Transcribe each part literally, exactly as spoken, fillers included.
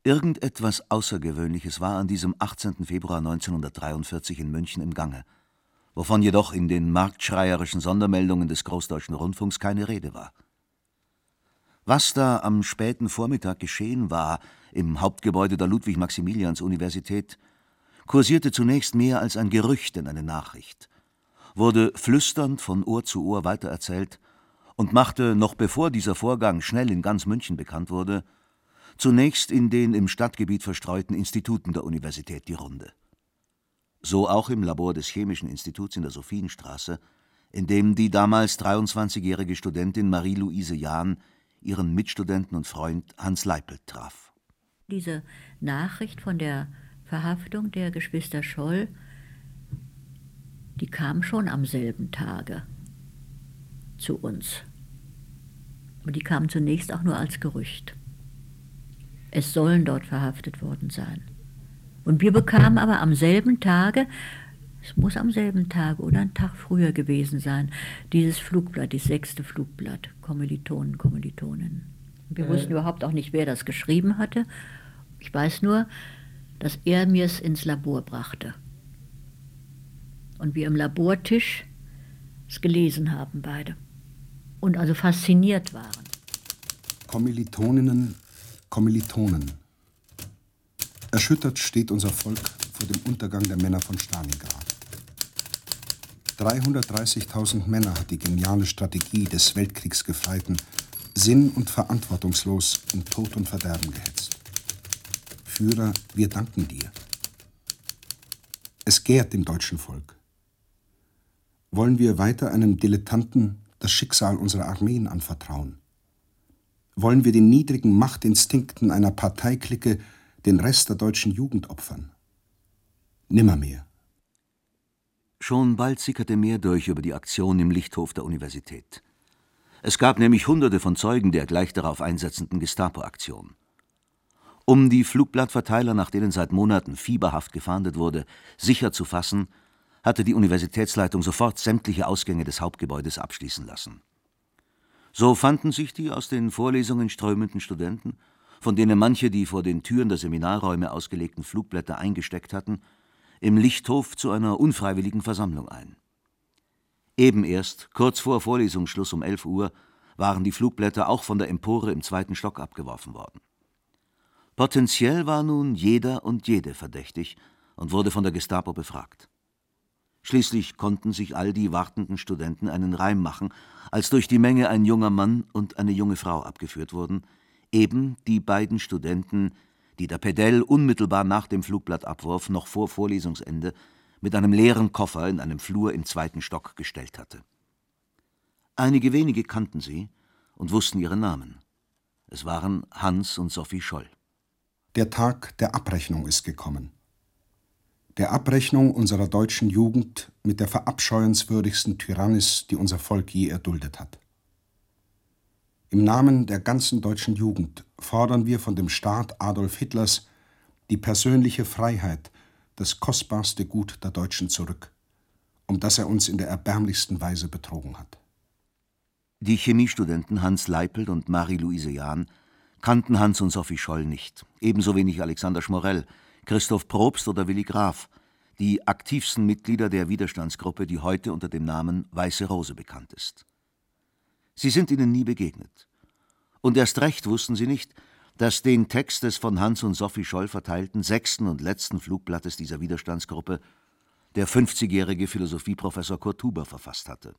Irgendetwas Außergewöhnliches war an diesem achtzehnten Februar neunzehnhundertdreiundvierzig in München im Gange, wovon jedoch in den marktschreierischen Sondermeldungen des Großdeutschen Rundfunks keine Rede war. Was da am späten Vormittag geschehen war im Hauptgebäude der Ludwig-Maximilians-Universität, kursierte zunächst mehr als ein Gerücht denn eine Nachricht, wurde flüsternd von Ohr zu Ohr weitererzählt und machte, noch bevor dieser Vorgang schnell in ganz München bekannt wurde, zunächst in den im Stadtgebiet verstreuten Instituten der Universität die Runde. So auch im Labor des Chemischen Instituts in der Sophienstraße, in dem die damals dreiundzwanzigjährige Studentin Marie-Louise Jahn ihren Mitstudenten und Freund Hans Leipelt traf. Diese Nachricht von der Verhaftung der Geschwister Scholl, die kam schon am selben Tage zu uns. Und die kam zunächst auch nur als Gerücht. Es sollen dort verhaftet worden sein. Und wir bekamen aber am selben Tage, es muss am selben Tag oder einen Tag früher gewesen sein, dieses Flugblatt, das sechste Flugblatt, Kommilitonen, Kommilitoninnen. Wir äh. wussten überhaupt auch nicht, wer das geschrieben hatte. Ich weiß nur, dass er mir es ins Labor brachte. Und wir am Labortisch es gelesen haben beide. Und also fasziniert waren. Kommilitoninnen, Kommilitonen. Erschüttert steht unser Volk vor dem Untergang der Männer von Stalingrad. dreihundertdreißigtausend Männer hat die geniale Strategie des Weltkriegsgefreiten sinn- und verantwortungslos in Tod und Verderben gehetzt. Führer, wir danken dir. Es gärt dem deutschen Volk. Wollen wir weiter einem Dilettanten das Schicksal unserer Armeen anvertrauen? Wollen wir den niedrigen Machtinstinkten einer Parteiklicke den Rest der deutschen Jugend opfern? Nimmermehr. Schon bald sickerte mehr durch über die Aktion im Lichthof der Universität. Es gab nämlich Hunderte von Zeugen der gleich darauf einsetzenden Gestapo-Aktion. Um die Flugblattverteiler, nach denen seit Monaten fieberhaft gefahndet wurde, sicher zu fassen, hatte die Universitätsleitung sofort sämtliche Ausgänge des Hauptgebäudes abschließen lassen. So fanden sich die aus den Vorlesungen strömenden Studenten, von denen manche die vor den Türen der Seminarräume ausgelegten Flugblätter eingesteckt hatten, im Lichthof zu einer unfreiwilligen Versammlung ein. Eben erst, kurz vor Vorlesungsschluss um elf Uhr, waren die Flugblätter auch von der Empore im zweiten Stock abgeworfen worden. Potenziell war nun jeder und jede verdächtig und wurde von der Gestapo befragt. Schließlich konnten sich all die wartenden Studenten einen Reim machen, als durch die Menge ein junger Mann und eine junge Frau abgeführt wurden, eben die beiden Studenten, die der Pedell unmittelbar nach dem Flugblattabwurf noch vor Vorlesungsende mit einem leeren Koffer in einem Flur im zweiten Stock gestellt hatte. Einige wenige kannten sie und wussten ihre Namen. Es waren Hans und Sophie Scholl. Der Tag der Abrechnung ist gekommen. Der Abrechnung unserer deutschen Jugend mit der verabscheuenswürdigsten Tyrannis, die unser Volk je erduldet hat. Im Namen der ganzen deutschen Jugend fordern wir von dem Staat Adolf Hitlers die persönliche Freiheit, das kostbarste Gut der Deutschen, zurück, um das er uns in der erbärmlichsten Weise betrogen hat. Die Chemiestudenten Hans Leipelt und Marie-Louise Jahn kannten Hans und Sophie Scholl nicht, ebenso wenig Alexander Schmorell, Christoph Probst oder Willi Graf, die aktivsten Mitglieder der Widerstandsgruppe, die heute unter dem Namen Weiße Rose bekannt ist. Sie sind ihnen nie begegnet. Und erst recht wussten sie nicht, dass den Text des von Hans und Sophie Scholl verteilten sechsten und letzten Flugblattes dieser Widerstandsgruppe der fünfzigjährige Philosophieprofessor Kurt Huber verfasst hatte.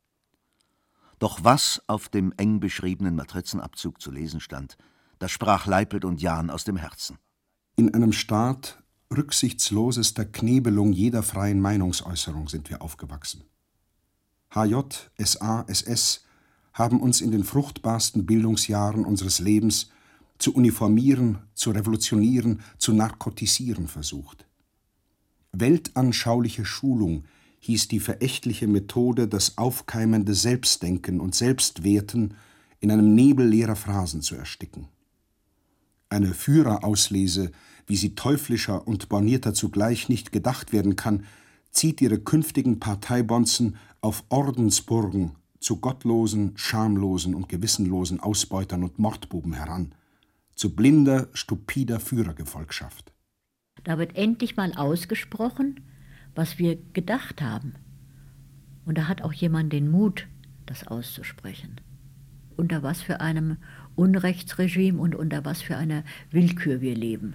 Doch was auf dem eng beschriebenen Matrizenabzug zu lesen stand, das sprach Leipelt und Jahn aus dem Herzen. In einem Staat rücksichtslosester Knebelung jeder freien Meinungsäußerung sind wir aufgewachsen. H J, S A, S S haben uns in den fruchtbarsten Bildungsjahren unseres Lebens zu uniformieren, zu revolutionieren, zu narkotisieren versucht. Weltanschauliche Schulung hieß die verächtliche Methode, das aufkeimende Selbstdenken und Selbstwerten in einem Nebel leerer Phrasen zu ersticken. Eine Führerauslese, wie sie teuflischer und bornierter zugleich nicht gedacht werden kann, zieht ihre künftigen Parteibonzen auf Ordensburgen zu gottlosen, schamlosen und gewissenlosen Ausbeutern und Mordbuben heran, zu blinder, stupider Führergefolgschaft. Da wird endlich mal ausgesprochen, was wir gedacht haben. Und da hat auch jemand den Mut, das auszusprechen. Unter was für einem Unrechtsregime und unter was für einer Willkür wir leben.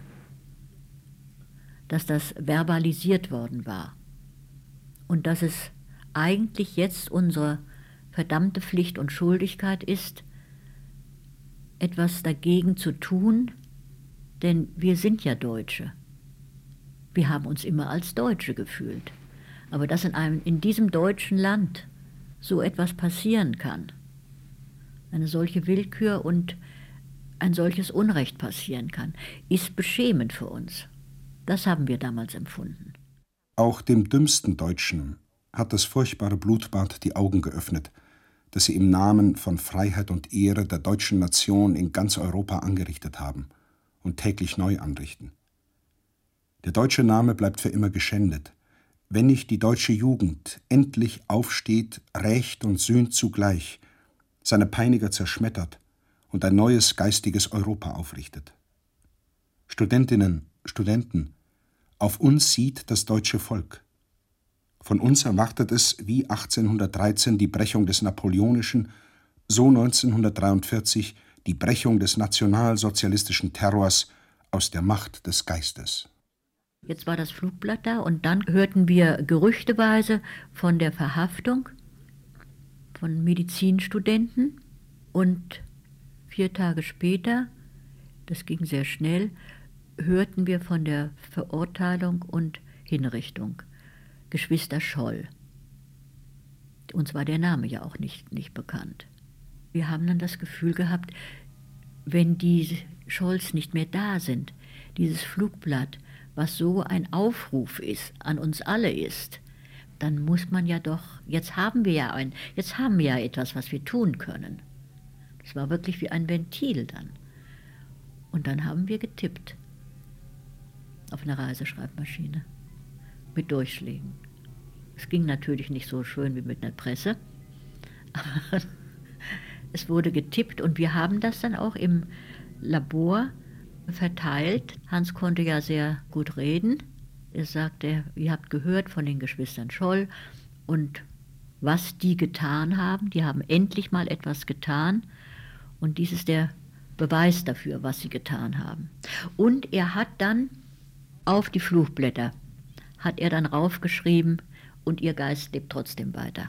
Dass das verbalisiert worden war. Und dass es eigentlich jetzt unsere verdammte Pflicht und Schuldigkeit ist, etwas dagegen zu tun, denn wir sind ja Deutsche. Wir haben uns immer als Deutsche gefühlt. Aber dass in, einem, in diesem deutschen Land so etwas passieren kann, eine solche Willkür und ein solches Unrecht passieren kann, ist beschämend für uns. Das haben wir damals empfunden. Auch dem dümmsten Deutschen hat das furchtbare Blutbad die Augen geöffnet, das sie im Namen von Freiheit und Ehre der deutschen Nation in ganz Europa angerichtet haben und täglich neu anrichten. Der deutsche Name bleibt für immer geschändet, wenn nicht die deutsche Jugend endlich aufsteht, rächt und sühnt zugleich, seine Peiniger zerschmettert und ein neues geistiges Europa aufrichtet. Studentinnen, Studenten, auf uns sieht das deutsche Volk. Von uns erwartet es wie achtzehnhundertdreizehn die Brechung des Napoleonischen, so neunzehnhundertdreiundvierzig die Brechung des nationalsozialistischen Terrors aus der Macht des Geistes. Jetzt war das Flugblatt da und dann hörten wir gerüchteweise von der Verhaftung von Medizinstudenten und vier Tage später, das ging sehr schnell, hörten wir von der Verurteilung und Hinrichtung. Geschwister Scholl. Uns war der Name ja auch nicht, nicht bekannt. Wir haben dann das Gefühl gehabt, wenn die Scholls nicht mehr da sind, dieses Flugblatt, was so ein Aufruf ist, an uns alle ist, dann muss man ja doch, jetzt haben wir ja ein, jetzt haben wir ja etwas, was wir tun können. Das war wirklich wie ein Ventil dann. Und dann haben wir getippt auf einer Reiseschreibmaschine mit Durchschlägen. Es ging natürlich nicht so schön wie mit einer Presse, aber es wurde getippt und wir haben das dann auch im Labor verteilt. Hans konnte ja sehr gut reden. Er sagte, ihr habt gehört von den Geschwistern Scholl und was die getan haben. Die haben endlich mal etwas getan und dies ist der Beweis dafür, was sie getan haben. Und er hat dann auf die Flugblätter, hat er dann raufgeschrieben, und ihr Geist lebt trotzdem weiter.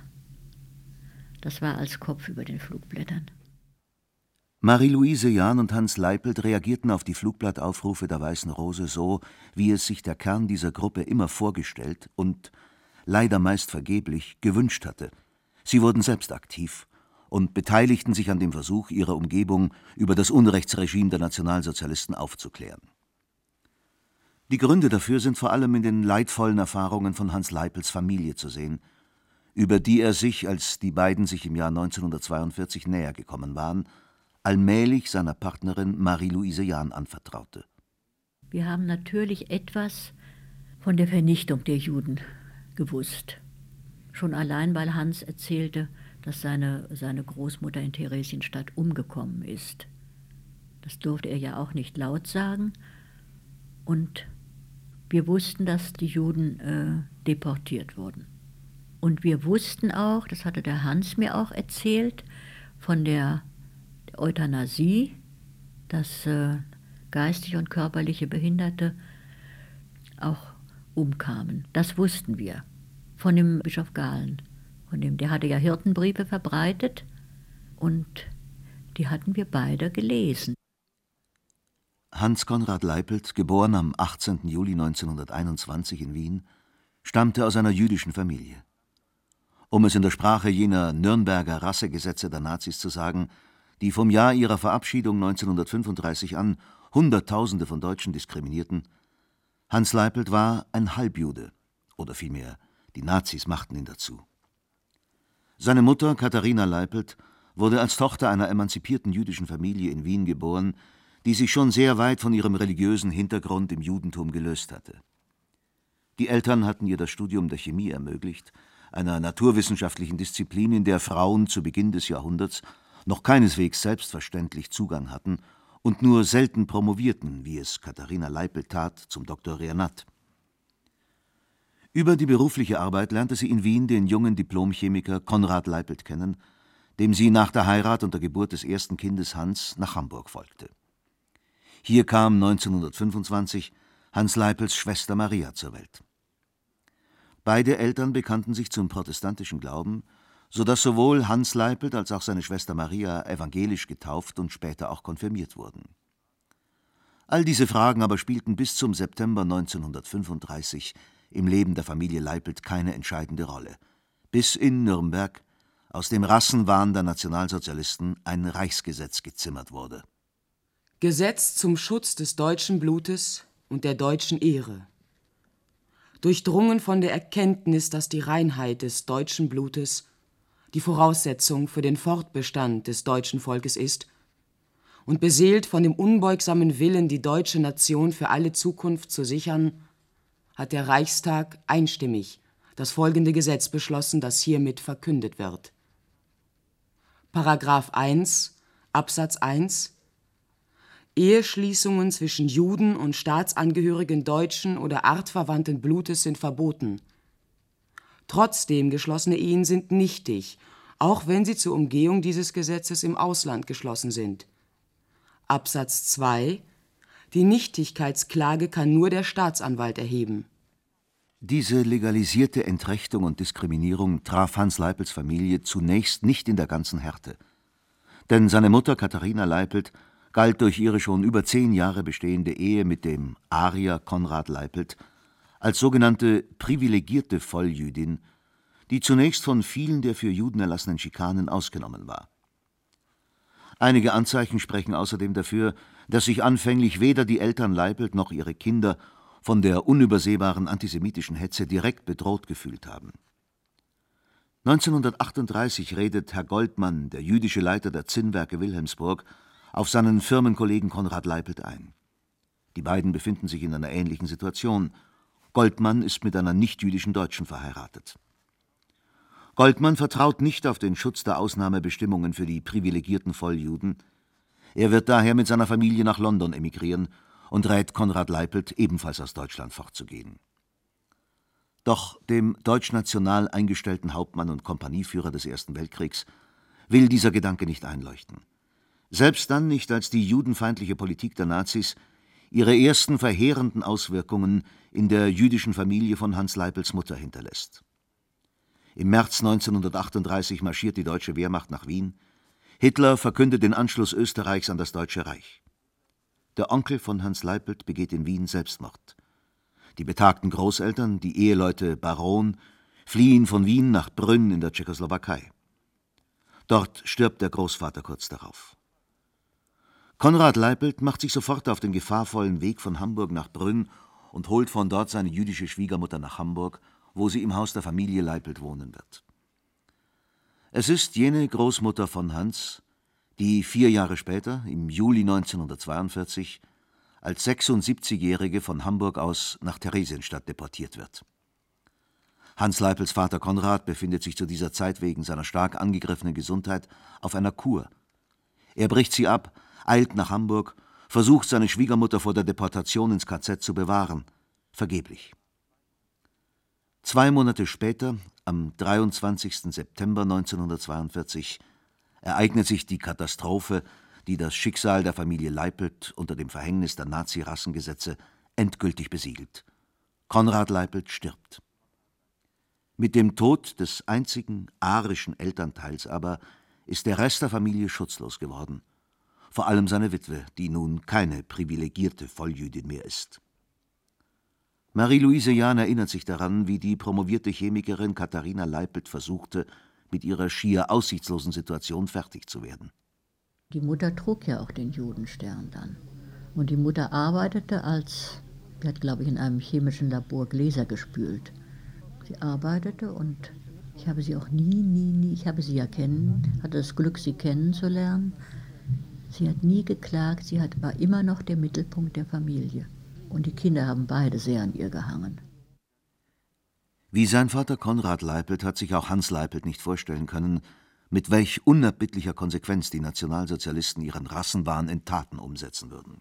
Das war als Kopf über den Flugblättern. Marie-Louise Jahn und Hans Leipelt reagierten auf die Flugblattaufrufe der Weißen Rose so, wie es sich der Kern dieser Gruppe immer vorgestellt und, leider meist vergeblich, gewünscht hatte. Sie wurden selbst aktiv und beteiligten sich an dem Versuch ihrer Umgebung, über das Unrechtsregime der Nationalsozialisten aufzuklären. Die Gründe dafür sind vor allem in den leidvollen Erfahrungen von Hans Leipelts Familie zu sehen, über die er sich, als die beiden sich im Jahr neunzehnhundertzweiundvierzig näher gekommen waren, allmählich seiner Partnerin Marie-Louise Jahn anvertraute. Wir haben natürlich etwas von der Vernichtung der Juden gewusst. Schon allein, weil Hans erzählte, dass seine, seine Großmutter in Theresienstadt umgekommen ist. Das durfte er ja auch nicht laut sagen. Und wir wussten, dass die Juden äh, deportiert wurden. Und wir wussten auch, das hatte der Hans mir auch erzählt, von der, der Euthanasie, dass äh, geistig und körperliche Behinderte auch umkamen. Das wussten wir von dem Bischof Galen. Von dem, der hatte ja Hirtenbriefe verbreitet und die hatten wir beide gelesen. Hans Konrad Leipelt, geboren am achtzehnten Juli neunzehnhunderteinundzwanzig in Wien, stammte aus einer jüdischen Familie. Um es in der Sprache jener Nürnberger Rassegesetze der Nazis zu sagen, die vom Jahr ihrer Verabschiedung neunzehnhundertfünfunddreißig an Hunderttausende von Deutschen diskriminierten, Hans Leipelt war ein Halbjude, oder vielmehr, die Nazis machten ihn dazu. Seine Mutter, Katharina Leipelt, wurde als Tochter einer emanzipierten jüdischen Familie in Wien geboren, die sich schon sehr weit von ihrem religiösen Hintergrund im Judentum gelöst hatte. Die Eltern hatten ihr das Studium der Chemie ermöglicht, einer naturwissenschaftlichen Disziplin, in der Frauen zu Beginn des Jahrhunderts noch keineswegs selbstverständlich Zugang hatten und nur selten promovierten, wie es Katharina Leipelt tat, zum Doktor Renat. Über die berufliche Arbeit lernte sie in Wien den jungen Diplomchemiker Konrad Leipelt kennen, dem sie nach der Heirat und der Geburt des ersten Kindes Hans nach Hamburg folgte. Hier kam neunzehnhundertfünfundzwanzig Hans Leipelts Schwester Maria zur Welt. Beide Eltern bekannten sich zum protestantischen Glauben, so dass sowohl Hans Leipelt als auch seine Schwester Maria evangelisch getauft und später auch konfirmiert wurden. All diese Fragen aber spielten bis zum September neunzehnhundertfünfunddreißig im Leben der Familie Leipelt keine entscheidende Rolle, bis in Nürnberg aus dem Rassenwahn der Nationalsozialisten ein Reichsgesetz gezimmert wurde. Gesetz zum Schutz des deutschen Blutes und der deutschen Ehre. Durchdrungen von der Erkenntnis, dass die Reinheit des deutschen Blutes die Voraussetzung für den Fortbestand des deutschen Volkes ist und beseelt von dem unbeugsamen Willen, die deutsche Nation für alle Zukunft zu sichern, hat der Reichstag einstimmig das folgende Gesetz beschlossen, das hiermit verkündet wird. Paragraph eins, Absatz eins: Eheschließungen zwischen Juden und Staatsangehörigen deutschen oder artverwandten Blutes sind verboten. Trotzdem geschlossene Ehen sind nichtig, auch wenn sie zur Umgehung dieses Gesetzes im Ausland geschlossen sind. Absatz zwei: Die Nichtigkeitsklage kann nur der Staatsanwalt erheben. Diese legalisierte Entrechtung und Diskriminierung traf Hans Leipelts Familie zunächst nicht in der ganzen Härte. Denn seine Mutter Katharina Leipelt galt durch ihre schon über zehn Jahre bestehende Ehe mit dem Arier Konrad Leipelt als sogenannte privilegierte Volljüdin, die zunächst von vielen der für Juden erlassenen Schikanen ausgenommen war. Einige Anzeichen sprechen außerdem dafür, dass sich anfänglich weder die Eltern Leipelt noch ihre Kinder von der unübersehbaren antisemitischen Hetze direkt bedroht gefühlt haben. neunzehnhundertachtunddreißig redet Herr Goldmann, der jüdische Leiter der Zinnwerke Wilhelmsburg, auf seinen Firmenkollegen Konrad Leipelt ein. Die beiden befinden sich in einer ähnlichen Situation. Goldmann ist mit einer nichtjüdischen Deutschen verheiratet. Goldmann vertraut nicht auf den Schutz der Ausnahmebestimmungen für die privilegierten Volljuden. Er wird daher mit seiner Familie nach London emigrieren und rät Konrad Leipelt, ebenfalls aus Deutschland fortzugehen. Doch dem deutschnational eingestellten Hauptmann und Kompanieführer des Ersten Weltkriegs will dieser Gedanke nicht einleuchten. Selbst dann nicht, als die judenfeindliche Politik der Nazis ihre ersten verheerenden Auswirkungen in der jüdischen Familie von Hans Leipelts Mutter hinterlässt. Im März neunzehnhundertachtunddreißig marschiert die deutsche Wehrmacht nach Wien. Hitler verkündet den Anschluss Österreichs an das Deutsche Reich. Der Onkel von Hans Leipelt begeht in Wien Selbstmord. Die betagten Großeltern, die Eheleute Baron, fliehen von Wien nach Brünn in der Tschechoslowakei. Dort stirbt der Großvater kurz darauf. Konrad Leipelt macht sich sofort auf den gefahrvollen Weg von Hamburg nach Brünn und holt von dort seine jüdische Schwiegermutter nach Hamburg, wo sie im Haus der Familie Leipelt wohnen wird. Es ist jene Großmutter von Hans, die vier Jahre später, im Juli neunzehnhundertzweiundvierzig, als sechsundsiebzigjährige von Hamburg aus nach Theresienstadt deportiert wird. Hans Leipelts Vater Konrad befindet sich zu dieser Zeit wegen seiner stark angegriffenen Gesundheit auf einer Kur. Er bricht sie ab, eilt nach Hamburg, versucht seine Schwiegermutter vor der Deportation ins K Z zu bewahren. Vergeblich. Zwei Monate später, am dreiundzwanzigsten September neunzehnhundertzweiundvierzig, ereignet sich die Katastrophe, die das Schicksal der Familie Leipelt unter dem Verhängnis der Nazi-Rassengesetze endgültig besiegelt. Konrad Leipelt stirbt. Mit dem Tod des einzigen arischen Elternteils aber ist der Rest der Familie schutzlos geworden. Vor allem seine Witwe, die nun keine privilegierte Volljüdin mehr ist. Marie-Louise Jahn erinnert sich daran, wie die promovierte Chemikerin Katharina Leipelt versuchte, mit ihrer schier aussichtslosen Situation fertig zu werden. Die Mutter trug ja auch den Judenstern dann. Und die Mutter arbeitete als, sie hat, glaube ich, in einem chemischen Labor Gläser gespült. Sie arbeitete und ich habe sie auch nie, nie, nie, ich habe sie ja kennen, hatte das Glück, sie kennenzulernen. Sie hat nie geklagt, sie hat, war immer noch der Mittelpunkt der Familie. Und die Kinder haben beide sehr an ihr gehangen. Wie sein Vater Konrad Leipelt hat sich auch Hans Leipelt nicht vorstellen können, mit welch unerbittlicher Konsequenz die Nationalsozialisten ihren Rassenwahn in Taten umsetzen würden.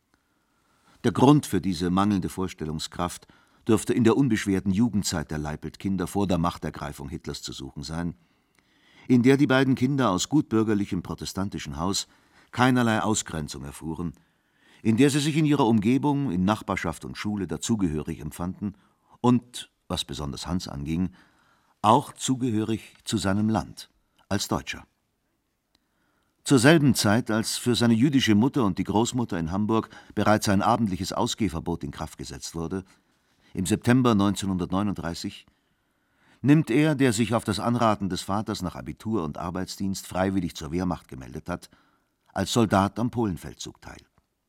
Der Grund für diese mangelnde Vorstellungskraft dürfte in der unbeschwerten Jugendzeit der Leipelt-Kinder vor der Machtergreifung Hitlers zu suchen sein, in der die beiden Kinder aus gutbürgerlichem protestantischen Haus keinerlei Ausgrenzung erfuhren, in der sie sich in ihrer Umgebung, in Nachbarschaft und Schule dazugehörig empfanden und, was besonders Hans anging, auch zugehörig zu seinem Land, als Deutscher. Zur selben Zeit, als für seine jüdische Mutter und die Großmutter in Hamburg bereits ein abendliches Ausgehverbot in Kraft gesetzt wurde, im September neunzehnhundertneununddreißig, nimmt er, der sich auf das Anraten des Vaters nach Abitur und Arbeitsdienst freiwillig zur Wehrmacht gemeldet hat, als Soldat am Polenfeldzug teil.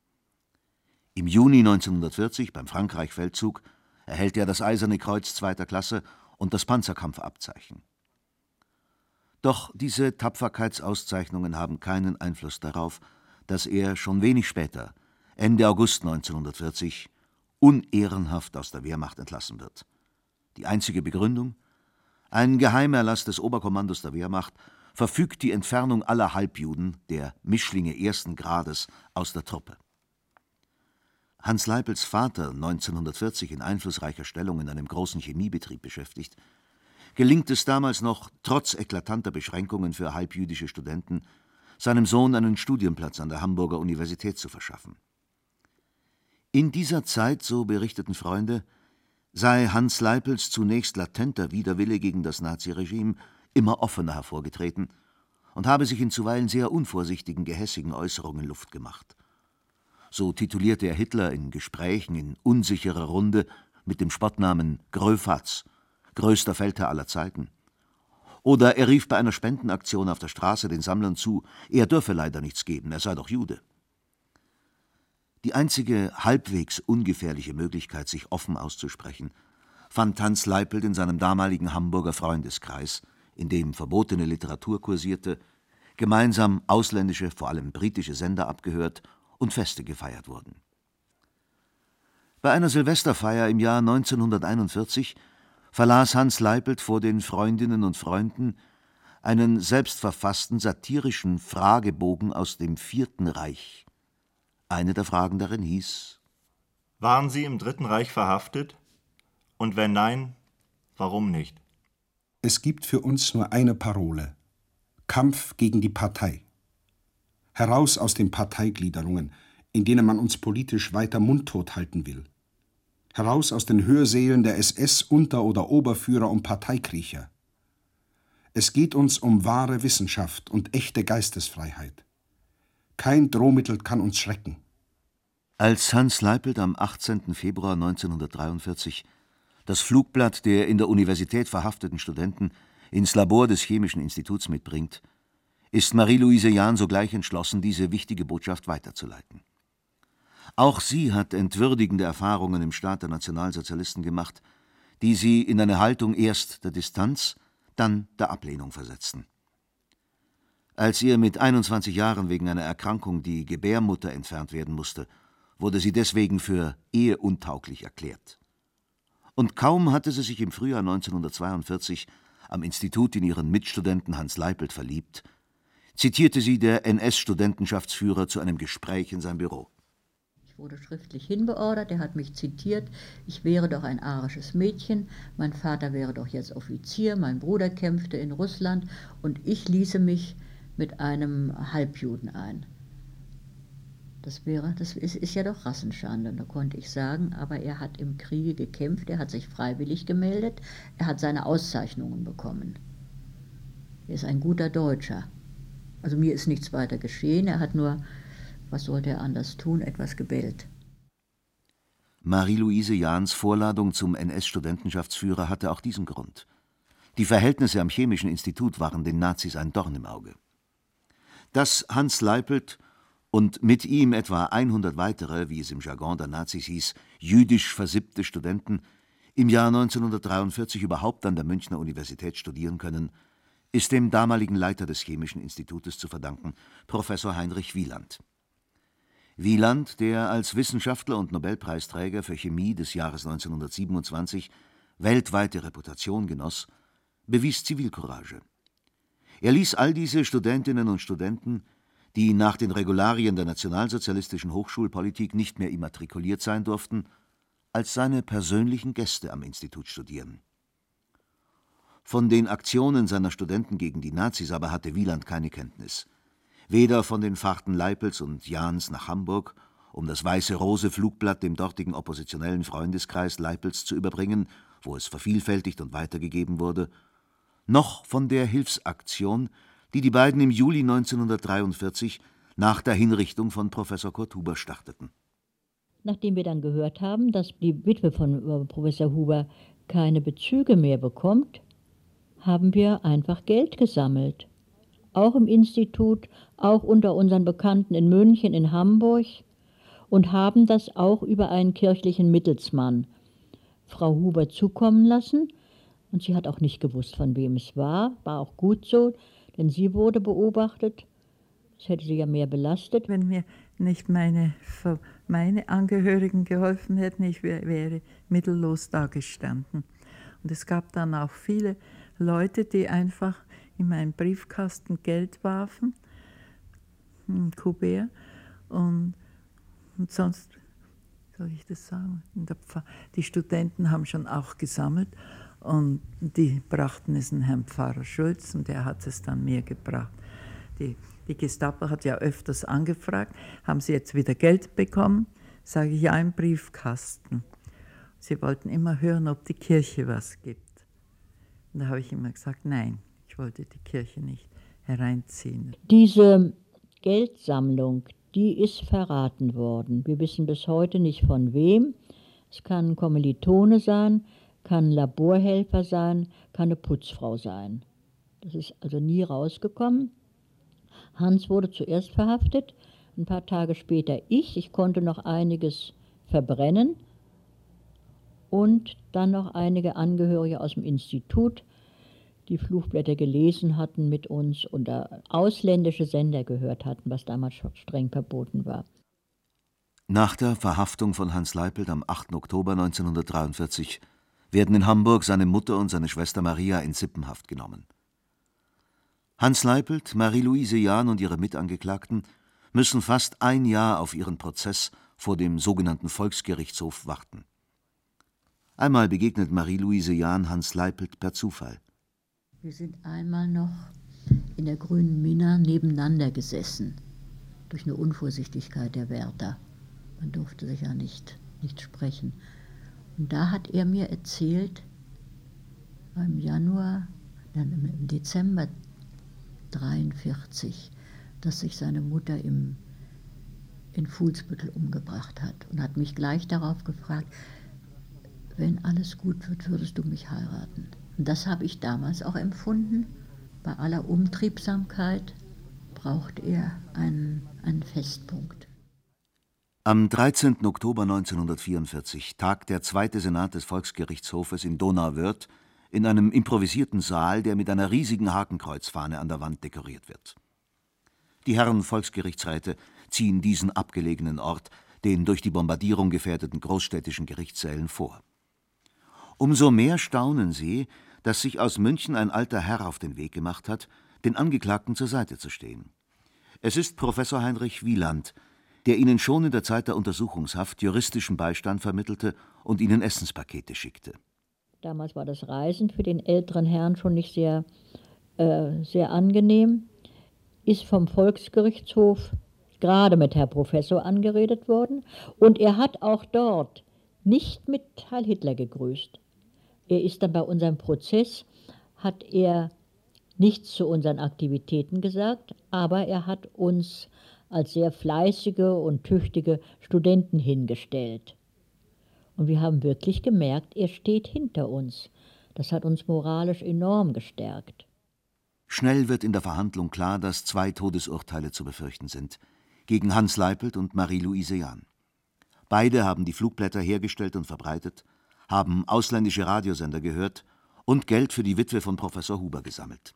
Im Juni neunzehnhundertvierzig, beim Frankreich-Feldzug, erhält er das Eiserne Kreuz zweiter Klasse und das Panzerkampfabzeichen. Doch diese Tapferkeitsauszeichnungen haben keinen Einfluss darauf, dass er schon wenig später, Ende August neunzehnhundertvierzig, unehrenhaft aus der Wehrmacht entlassen wird. Die einzige Begründung? Ein Geheimerlass des Oberkommandos der Wehrmacht verfügt die Entfernung aller Halbjuden, der Mischlinge ersten Grades, aus der Truppe. Hans Leipels Vater, neunzehnhundertvierzig in einflussreicher Stellung in einem großen Chemiebetrieb beschäftigt, gelingt es damals noch, trotz eklatanter Beschränkungen für halbjüdische Studenten, seinem Sohn einen Studienplatz an der Hamburger Universität zu verschaffen. In dieser Zeit, so berichteten Freunde, sei Hans Leipels zunächst latenter Widerwille gegen das Naziregime immer offener hervorgetreten und habe sich in zuweilen sehr unvorsichtigen, gehässigen Äußerungen Luft gemacht. So titulierte er Hitler in Gesprächen in unsicherer Runde mit dem Spottnamen Gröfatz, größter Feldherr aller Zeiten. Oder er rief bei einer Spendenaktion auf der Straße den Sammlern zu, er dürfe leider nichts geben, er sei doch Jude. Die einzige halbwegs ungefährliche Möglichkeit, sich offen auszusprechen, fand Hans Leipelt in seinem damaligen Hamburger Freundeskreis, in dem verbotene Literatur kursierte, gemeinsam ausländische, vor allem britische Sender abgehört und Feste gefeiert wurden. Bei einer Silvesterfeier im Jahr neunzehnhunderteinundvierzig verlas Hans Leipelt vor den Freundinnen und Freunden einen selbstverfassten satirischen Fragebogen aus dem Vierten Reich. Eine der Fragen darin hieß: Waren Sie im Dritten Reich verhaftet? Und wenn nein, warum nicht? Es gibt für uns nur eine Parole: Kampf gegen die Partei. Heraus aus den Parteigliederungen, in denen man uns politisch weiter mundtot halten will. Heraus aus den Hörsälen der S S-Unter- oder Oberführer und Parteikriecher. Es geht uns um wahre Wissenschaft und echte Geistesfreiheit. Kein Drohmittel kann uns schrecken. Als Hans Leipelt am achtzehnten Februar neunzehnhundertdreiundvierzig das Flugblatt der in der Universität verhafteten Studenten ins Labor des Chemischen Instituts mitbringt, ist Marie-Louise Jahn sogleich entschlossen, diese wichtige Botschaft weiterzuleiten. Auch sie hat entwürdigende Erfahrungen im Staat der Nationalsozialisten gemacht, die sie in eine Haltung erst der Distanz, dann der Ablehnung versetzten. Als ihr mit einundzwanzig Jahren wegen einer Erkrankung die Gebärmutter entfernt werden musste, wurde sie deswegen für eheuntauglich erklärt. Und kaum hatte sie sich im Frühjahr neunzehnhundertzweiundvierzig am Institut in ihren Mitstudenten Hans Leipelt verliebt, zitierte sie der N S-Studentenschaftsführer zu einem Gespräch in sein Büro. Ich wurde schriftlich hinbeordert, er hat mich zitiert, ich wäre doch ein arisches Mädchen, mein Vater wäre doch jetzt Offizier, mein Bruder kämpfte in Russland und ich ließe mich mit einem Halbjuden ein. Das wäre, das ist, ist ja doch Rassenschande, da konnte ich sagen, aber er hat im Kriege gekämpft, er hat sich freiwillig gemeldet, er hat seine Auszeichnungen bekommen. Er ist ein guter Deutscher. Also mir ist nichts weiter geschehen, er hat nur, was sollte er anders tun, etwas gebellt. Marie-Louise Jahns Vorladung zum N S-Studentenschaftsführer hatte auch diesen Grund. Die Verhältnisse am Chemischen Institut waren den Nazis ein Dorn im Auge. Dass Hans Leipelt und mit ihm etwa hundert weitere, wie es im Jargon der Nazis hieß, jüdisch versippte Studenten im Jahr neunzehnhundertdreiundvierzig überhaupt an der Münchner Universität studieren können, ist dem damaligen Leiter des Chemischen Institutes zu verdanken, Professor Heinrich Wieland. Wieland, der als Wissenschaftler und Nobelpreisträger für Chemie des Jahres neunzehnhundertsiebenundzwanzig weltweite Reputation genoss, bewies Zivilcourage. Er ließ all diese Studentinnen und Studenten, die nach den Regularien der nationalsozialistischen Hochschulpolitik nicht mehr immatrikuliert sein durften, als seine persönlichen Gäste am Institut studieren. Von den Aktionen seiner Studenten gegen die Nazis aber hatte Wieland keine Kenntnis. Weder von den Fahrten Leipels und Jahns nach Hamburg, um das Weiße-Rose-Flugblatt dem dortigen oppositionellen Freundeskreis Leipels zu überbringen, wo es vervielfältigt und weitergegeben wurde, noch von der Hilfsaktion, die die beiden im Juli neunzehnhundertdreiundvierzig nach der Hinrichtung von Professor Kurt Huber starteten. Nachdem wir dann gehört haben, dass die Witwe von Professor Huber keine Bezüge mehr bekommt, haben wir einfach Geld gesammelt. Auch im Institut, auch unter unseren Bekannten in München, in Hamburg, und haben das auch über einen kirchlichen Mittelsmann Frau Huber zukommen lassen. Und sie hat auch nicht gewusst, von wem es war. War auch gut so, denn sie wurde beobachtet. Das hätte sie ja mehr belastet. Wenn mir nicht meine, meine Angehörigen geholfen hätten, ich wäre mittellos dagestanden. Und es gab dann auch viele Leute, die einfach in meinen Briefkasten Geld warfen, ein Kuvert, und, und sonst, soll ich das sagen, die Studenten haben schon auch gesammelt und die brachten es an Herrn Pfarrer Schulz und der hat es dann mir gebracht. Die, die Gestapo hat ja öfters angefragt, haben Sie jetzt wieder Geld bekommen? Sage ich, ja, im Briefkasten. Sie wollten immer hören, ob die Kirche was gibt. Und da habe ich immer gesagt, nein, ich wollte die Kirche nicht hereinziehen. Diese Geldsammlung, die ist verraten worden. Wir wissen bis heute nicht von wem. Es kann ein Kommilitone sein, kann ein Laborhelfer sein, kann eine Putzfrau sein. Das ist also nie rausgekommen. Hans wurde zuerst verhaftet, ein paar Tage später ich. Ich konnte noch einiges verbrennen. Und dann noch einige Angehörige aus dem Institut, die Flugblätter gelesen hatten mit uns und ausländische Sender gehört hatten, was damals streng verboten war. Nach der Verhaftung von Hans Leipelt am achten Oktober neunzehnhundertdreiundvierzig werden in Hamburg seine Mutter und seine Schwester Maria in Sippenhaft genommen. Hans Leipelt, Marie-Louise Jahn und ihre Mitangeklagten müssen fast ein Jahr auf ihren Prozess vor dem sogenannten Volksgerichtshof warten. Einmal begegnet Marie-Louise Jahn Hans Leipelt per Zufall. Wir sind einmal noch in der Grünen Minna nebeneinander gesessen, durch eine Unvorsichtigkeit der Wärter. Man durfte sich ja nicht, nicht sprechen. Und da hat er mir erzählt, im Januar, dann im Dezember neunzehnhundertdreiundvierzig, dass sich seine Mutter im, in Fuhlsbüttel umgebracht hat und hat mich gleich darauf gefragt, wenn alles gut wird, würdest du mich heiraten. Und das habe ich damals auch empfunden. Bei aller Umtriebsamkeit braucht er einen, einen Festpunkt. Am dreizehnten Oktober neunzehnhundertvierundvierzig tagt der zweite Senat des Volksgerichtshofes in Donauwörth in einem improvisierten Saal, der mit einer riesigen Hakenkreuzfahne an der Wand dekoriert wird. Die Herren Volksgerichtsräte ziehen diesen abgelegenen Ort den durch die Bombardierung gefährdeten großstädtischen Gerichtssälen vor. Umso mehr staunen sie, dass sich aus München ein alter Herr auf den Weg gemacht hat, den Angeklagten zur Seite zu stehen. Es ist Professor Heinrich Wieland, der ihnen schon in der Zeit der Untersuchungshaft juristischen Beistand vermittelte und ihnen Essenspakete schickte. Damals war das Reisen für den älteren Herrn schon nicht sehr, äh, sehr angenehm, ist vom Volksgerichtshof gerade mit Herr Professor angeredet worden und er hat auch dort nicht mit Heil Hitler gegrüßt. Er ist dann bei unserem Prozess, hat er nichts zu unseren Aktivitäten gesagt, aber er hat uns als sehr fleißige und tüchtige Studenten hingestellt. Und wir haben wirklich gemerkt, er steht hinter uns. Das hat uns moralisch enorm gestärkt. Schnell wird in der Verhandlung klar, dass zwei Todesurteile zu befürchten sind, gegen Hans Leipelt und Marie-Louise Jahn. Beide haben die Flugblätter hergestellt und verbreitet, haben ausländische Radiosender gehört und Geld für die Witwe von Professor Huber gesammelt.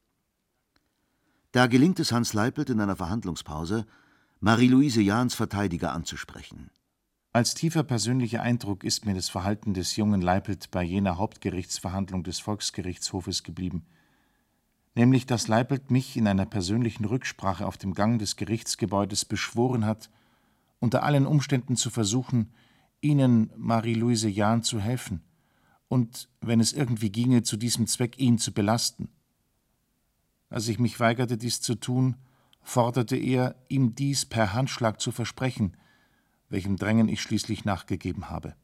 Da gelingt es Hans Leipelt in einer Verhandlungspause, Marie-Louise Jahns Verteidiger anzusprechen. Als tiefer persönlicher Eindruck ist mir das Verhalten des jungen Leipelt bei jener Hauptgerichtsverhandlung des Volksgerichtshofes geblieben. nämlich dass Leipold mich in einer persönlichen Rücksprache auf dem Gang des Gerichtsgebäudes beschworen hat, unter allen Umständen zu versuchen, Ihnen, Marie-Louise Jahn, zu helfen und, wenn es irgendwie ginge, zu diesem Zweck ihn zu belasten. Als ich mich weigerte, dies zu tun, forderte er, ihm dies per Handschlag zu versprechen, welchem Drängen ich schließlich nachgegeben habe.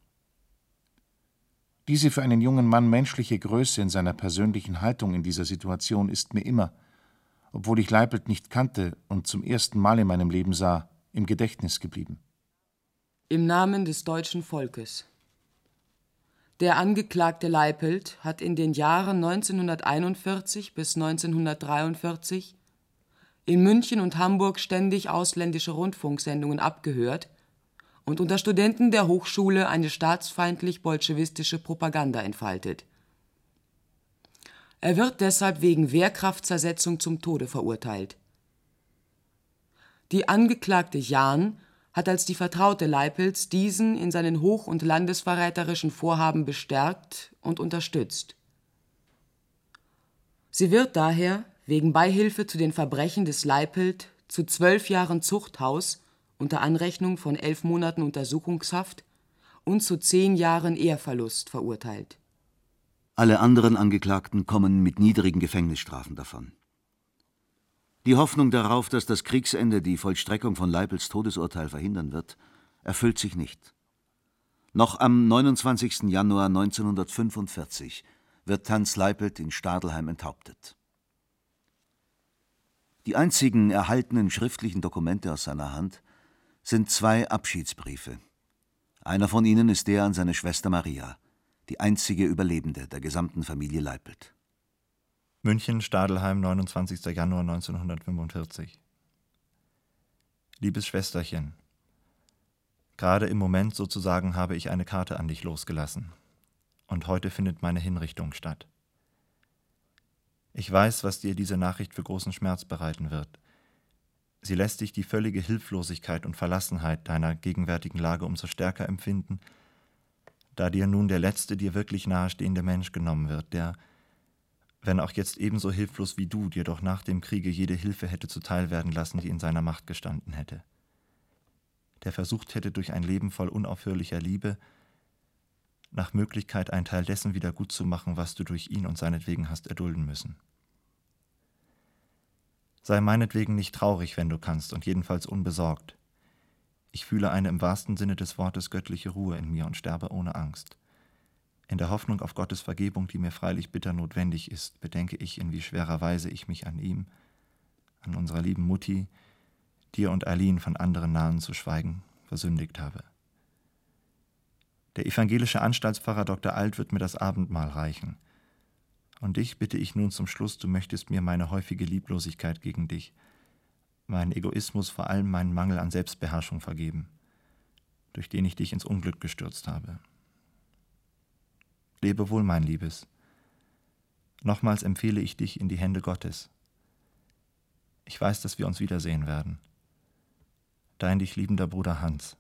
Diese für einen jungen Mann menschliche Größe in seiner persönlichen Haltung in dieser Situation ist mir immer, obwohl ich Leipold nicht kannte und zum ersten Mal in meinem Leben sah, im Gedächtnis geblieben. Im Namen des deutschen Volkes. Der Angeklagte Leipold hat in den Jahren neunzehnhunderteinundvierzig bis neunzehnhundertdreiundvierzig in München und Hamburg ständig ausländische Rundfunksendungen abgehört und unter Studenten der Hochschule eine staatsfeindlich-bolschewistische Propaganda entfaltet. Er wird deshalb wegen Wehrkraftzersetzung zum Tode verurteilt. Die Angeklagte Jahn hat als die Vertraute Leipolds diesen in seinen hoch- und landesverräterischen Vorhaben bestärkt und unterstützt. Sie wird daher wegen Beihilfe zu den Verbrechen des Leipold zu zwölf Jahren Zuchthaus unter Anrechnung von elf Monaten Untersuchungshaft und zu zehn Jahren Ehrverlust verurteilt. Alle anderen Angeklagten kommen mit niedrigen Gefängnisstrafen davon. Die Hoffnung darauf, dass das Kriegsende die Vollstreckung von Leipolds Todesurteil verhindern wird, erfüllt sich nicht. Noch am neunundzwanzigsten Januar neunzehnhundertfünfundvierzig wird Hans Leipold in Stadelheim enthauptet. Die einzigen erhaltenen schriftlichen Dokumente aus seiner Hand sind zwei Abschiedsbriefe. Einer von ihnen ist der an seine Schwester Maria, die einzige Überlebende der gesamten Familie Leipold. München, Stadelheim, neunundzwanzigster Januar neunzehnhundertfünfundvierzig. Liebes Schwesterchen, gerade im Moment sozusagen habe ich eine Karte an dich losgelassen. Und heute findet meine Hinrichtung statt. Ich weiß, was dir diese Nachricht für großen Schmerz bereiten wird. Sie lässt dich die völlige Hilflosigkeit und Verlassenheit deiner gegenwärtigen Lage umso stärker empfinden, da dir nun der letzte dir wirklich nahestehende Mensch genommen wird, der, wenn auch jetzt ebenso hilflos wie du, dir doch nach dem Kriege jede Hilfe hätte zuteil werden lassen, die in seiner Macht gestanden hätte. Der versucht hätte, durch ein Leben voll unaufhörlicher Liebe nach Möglichkeit einen Teil dessen wieder gut zu machen, was du durch ihn und seinetwegen hast erdulden müssen. Sei meinetwegen nicht traurig, wenn du kannst, und jedenfalls unbesorgt. Ich fühle eine im wahrsten Sinne des Wortes göttliche Ruhe in mir und sterbe ohne Angst. In der Hoffnung auf Gottes Vergebung, die mir freilich bitter notwendig ist, bedenke ich, in wie schwerer Weise ich mich an ihm, an unserer lieben Mutti, dir und Aline von anderen Nahen zu schweigen, versündigt habe. Der evangelische Anstaltspfarrer Doktor Alt wird mir das Abendmahl reichen. Und dich bitte ich nun zum Schluss, du möchtest mir meine häufige Lieblosigkeit gegen dich, meinen Egoismus, vor allem meinen Mangel an Selbstbeherrschung vergeben, durch den ich dich ins Unglück gestürzt habe. Lebe wohl, mein Liebes. Nochmals empfehle ich dich in die Hände Gottes. Ich weiß, dass wir uns wiedersehen werden. Dein dich liebender Bruder Hans.